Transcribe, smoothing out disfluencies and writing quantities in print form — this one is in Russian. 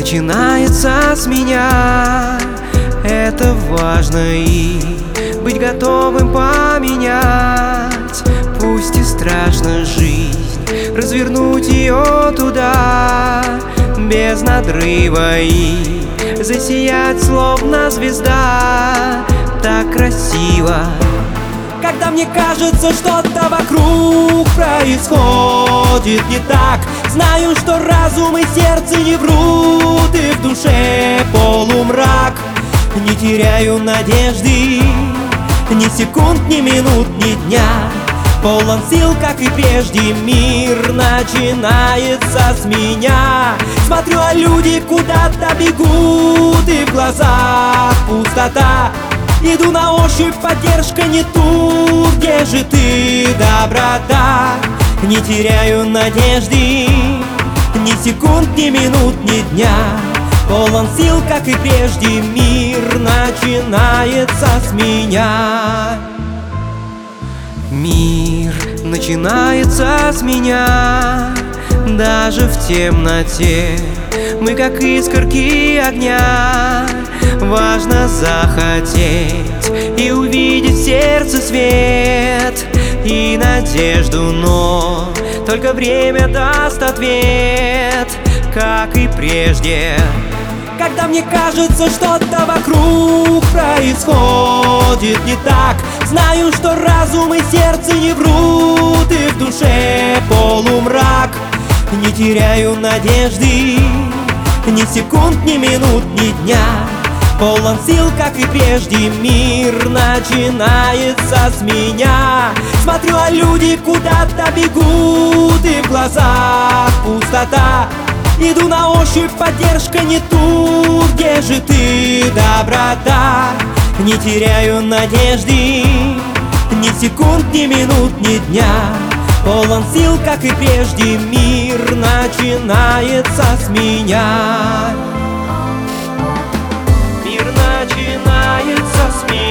начинается с меня. Это важно и быть готовым поменять. Пусть и страшно жизнь, развернуть ее туда без надрыва и засиять словно звезда. Так красиво, когда мне кажется, что-то вокруг происходит не так. Знаю, что разум и сердце не врут, и в душе полумрак. Не теряю надежды, ни секунд, ни минут, ни дня. Полон сил, как и прежде, мир начинается с меня. Смотрю, а люди куда-то бегут, и в глазах пустота. Иду на ощупь, поддержка не тут, где же ты, доброта? Не теряю надежды, ни секунд, ни минут, ни дня. Полон сил, как и прежде, мир начинается с меня. Мир начинается с меня. Даже в темноте мы как искорки огня. Важно захотеть и увидеть в сердце свет и надежду, но только время даст ответ, как и прежде. Когда мне кажется, что-то вокруг происходит не так. Знаю, что разум и сердце не врут, и в душе полумрак. Не теряю надежды, ни секунд, ни минут, ни дня. Полон сил, как и прежде, мир начинается с меня. Смотрю, а люди куда-то бегут, и в глазах пустота. Иду на ощупь, поддержка не тут, где же ты, доброта? Не теряю надежды, ни секунд, ни минут, ни дня. Полон сил, как и прежде, мир начинается с меня. Мир начинается с меня.